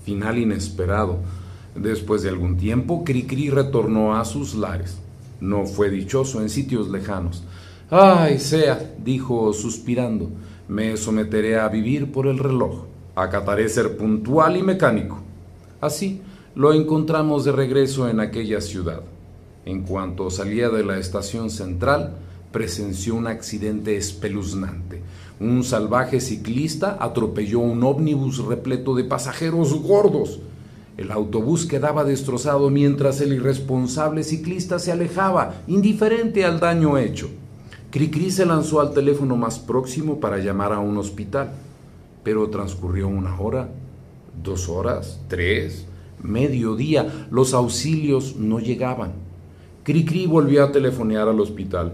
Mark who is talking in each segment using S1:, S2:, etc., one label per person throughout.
S1: final inesperado. Después de algún tiempo, Cricri retornó a sus lares. No fue dichoso en sitios lejanos. «Ay, sea», dijo suspirando, «me someteré a vivir por el reloj. Acataré ser puntual y mecánico». Así lo encontramos de regreso en aquella ciudad. En cuanto salía de la estación central, presenció un accidente espeluznante. Un salvaje ciclista atropelló un ómnibus repleto de pasajeros gordos. El autobús quedaba destrozado mientras el irresponsable ciclista se alejaba, indiferente al daño hecho. Cricri se lanzó al teléfono más próximo para llamar a un hospital, pero transcurrió 1 hora, 2 horas, 3, mediodía. Los auxilios no llegaban. Cricri volvió a telefonear al hospital.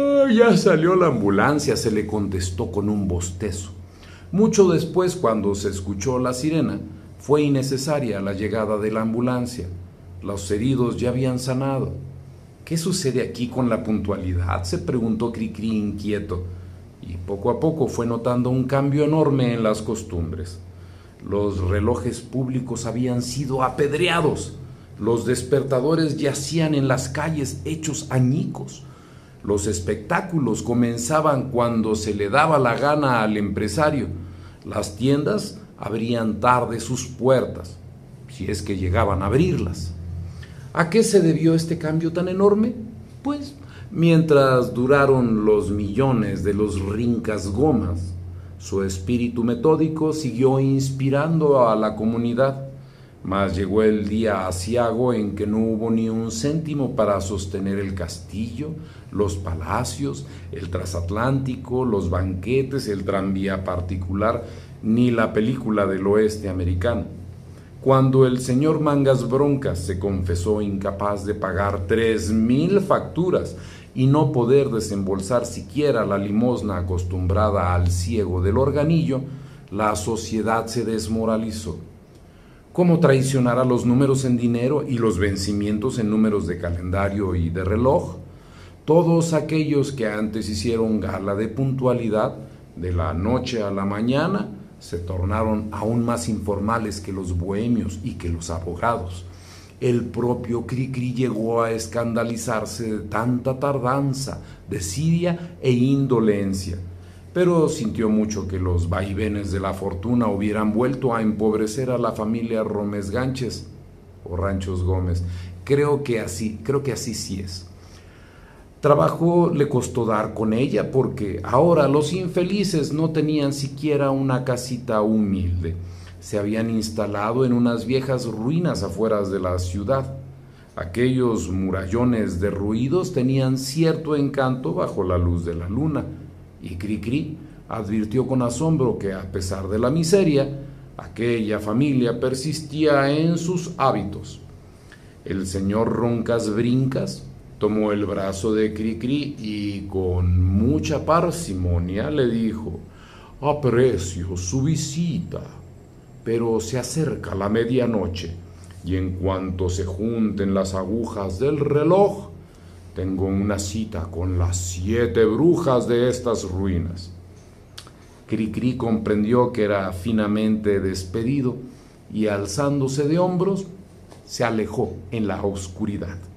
S1: «Ya salió la ambulancia», se le contestó con un bostezo. Mucho después, cuando se escuchó la sirena, fue innecesaria la llegada de la ambulancia. Los heridos ya habían sanado. «¿Qué sucede aquí con la puntualidad?», se preguntó Cricri inquieto, y poco a poco fue notando un cambio enorme en las costumbres. Los relojes públicos habían sido apedreados. Los despertadores yacían en las calles hechos añicos. Los espectáculos comenzaban cuando se le daba la gana al empresario. Las tiendas abrían tarde sus puertas, si es que llegaban a abrirlas. ¿A qué se debió este cambio tan enorme? Pues, mientras duraron los millones de los rincas gomas, su espíritu metódico siguió inspirando a la comunidad. Mas llegó el día aciago en que no hubo ni un céntimo para sostener el castillo, los palacios, el transatlántico, los banquetes, el tranvía particular, ni la película del oeste americano. Cuando el señor Mangas Broncas se confesó incapaz de pagar 3,000 facturas y no poder desembolsar siquiera la limosna acostumbrada al ciego del organillo, la sociedad se desmoralizó. ¿Cómo traicionar a los números en dinero y los vencimientos en números de calendario y de reloj? Todos aquellos que antes hicieron gala de puntualidad, de la noche a la mañana, se tornaron aún más informales que los bohemios y que los abogados. El propio Cricri llegó a escandalizarse de tanta tardanza, desidia e indolencia, pero sintió mucho que los vaivenes de la fortuna hubieran vuelto a empobrecer a la familia Rómez Ganches o Ranchos Gómez. Creo que así sí es. Trabajo le costó dar con ella, porque ahora los infelices no tenían siquiera una casita humilde. Se habían instalado en unas viejas ruinas afuera de la ciudad. Aquellos murallones derruidos tenían cierto encanto bajo la luz de la luna, y Cricri advirtió con asombro que, a pesar de la miseria, aquella familia persistía en sus hábitos. El señor Roncas Brincas tomó el brazo de Cricri y con mucha parsimonia le dijo: «Aprecio su visita, pero se acerca la medianoche, y en cuanto se junten las agujas del reloj, tengo una cita con las 7 brujas de estas ruinas». Cricri comprendió que era finamente despedido y, alzándose de hombros, se alejó en la oscuridad.